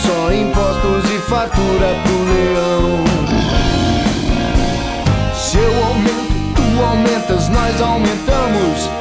só impostos e fartura pro leão. Se eu aumento, tu aumentas, nós aumentamos.